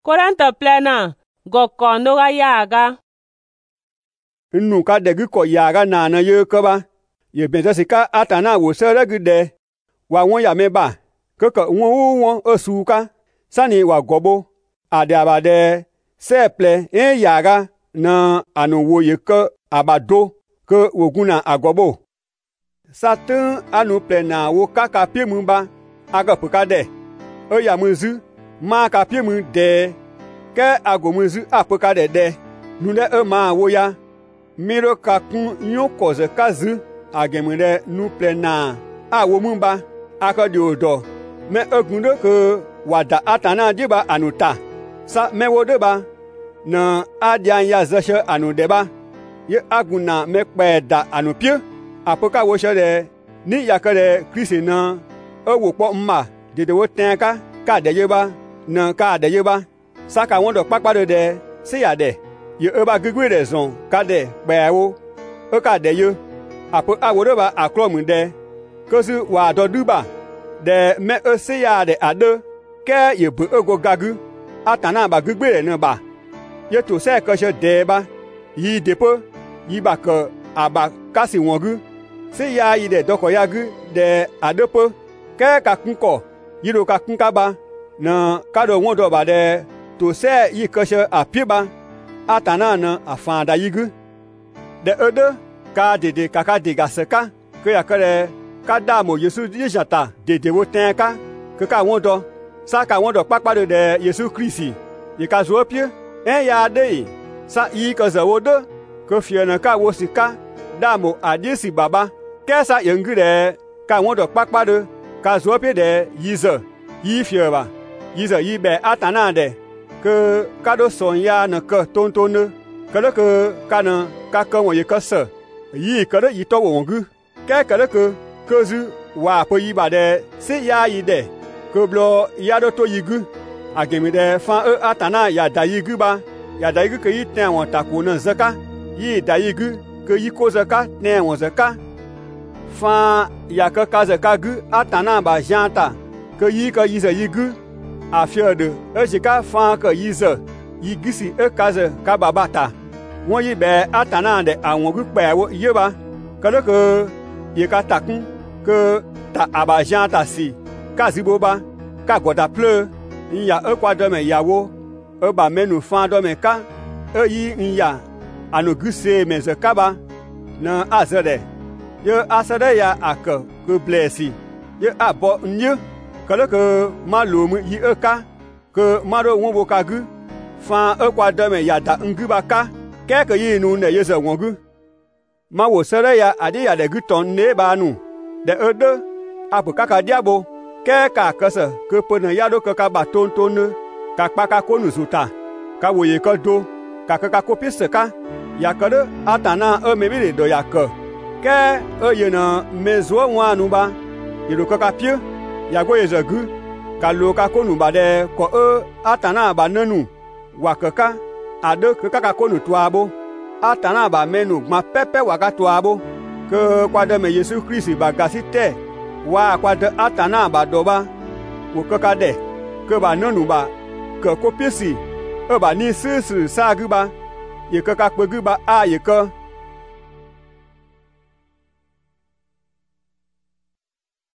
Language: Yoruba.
Koranta plena go kono ga yaga. Nu ka de gu ko yaga na na ye ko ba. Ye ben se ka atana wo se re gu de. Wa won ya me ba. Ko won osu ka. Sani wa gobo. Ade abade seple yaga na anu wo ye ko abado ko woguna agobo. Satan anu plena wo kaka pie mu ba. Aga pukade. O ya muzu ma ka pie mu de. Ke agomuzu apukade de. Nu de ma wo ya. Miro ka kun nyo koze kazu agemure nu plena awo mu ba. Aka di odo. Me ogundo ko wada atana diba anuta. Sa me wodo ba. Na adian ya zashe anu deba. Ye aguna me kpeda anu pie. Apoka wo shede ni yakare Kristi na owo po mma dede wo tenka ka de yeba na ka de yeba. Saka won do papado de se ya de. Ye eba gugwe de zon ka de gbewo. O ka de yo. Apo awodo ba akromu de. Kosu wa do duba. De me o se ya de ado. Ke ye bu ogo gagu. Atana ba gugwe ne ba. Ye to se ko she de ba. Yi depo. Yi ba ko aba kasi wongu. Se ya yi de doko yagu de adopo. Ke ka kunko. Yiro ka kunka ba. Na kado won do ba de. To se yi ko she apie ba. Atana na afanda yigu. De odo. Ka dede kaka diga seka. Ke ya kare. Ka damo Yesu yijata dede wo tenka. Ke ka won do. Sa ka won do pakpado de Yesu Kristi. Ye ka zo pie. Ya de. Sa yi ko za wodo. Ke fie na ka wo sika. Damo adisi baba. Kesa yengu de. Ka won do pakpado. Ka zo pie de yize. Yi fie ba. Yize yi be atana de. Ke kado son ya na ke tontone. Kado ke kana ka ke won ye ke se. Yi kado yi to wongu. Ke kado ke kozu wa po yi ba de. Se ya yi de. Ke blo ya do to yigu. Agemi de fan atana ya da yigu ba. Ya da yigu ke yi ten won tako na zaka. Yi da yigu ke yi ko zaka ten won zaka. Fan ya ke ka zaka gu atana ba janta. Ke yi ke yize yigu. Afia de ejika fan ke yize. Yi gisi kaze ka babata. Won yi be atana de awon gu pe wo ye ba. Kado ke ye ka takun ke ta aba janta si. Ka zibo ba. Ka goda ple. Nya kwa do me yawo. Ba menu fan do me ka. Yi nya anoguse me ze kaba. Na azede. Ye asede ya ake ke blesi. Ye abo nye. Kale ke malomu yi ka. Ke maro won bo ka gu. Fan kwa do me ya da ngu ba ka. Ke ke yi nu ne ye ze won gu. Ma wo sere ya ade ya de gu ton ne ba nu. De odo. Apo kaka diabo. Ke ka kese ke pene ya do ke ka ba tontone. Ka kpa ka konu zuta. Ka wo ye ko do. Ka ka ko pise ka. Ya kade atana mebile do ya ke. Ke ye na mezo wanu ba. Ye do ka pie. Ya go ye zegu. Ka lo ka konu ba de ko atana ba nanu. Wa ka ade ke ka konu tuabo. Atana ba menu ma pepe wa ka tuabo. Ke kwa de me Yesu Kristi ba gasite. Wa kwa de atana ba do ba. Wo ka de. Ke ba nanu ba. Ke ko pisi. Ba ni sisi sa gu ba. Ye ka kpe gu ba a ye ka.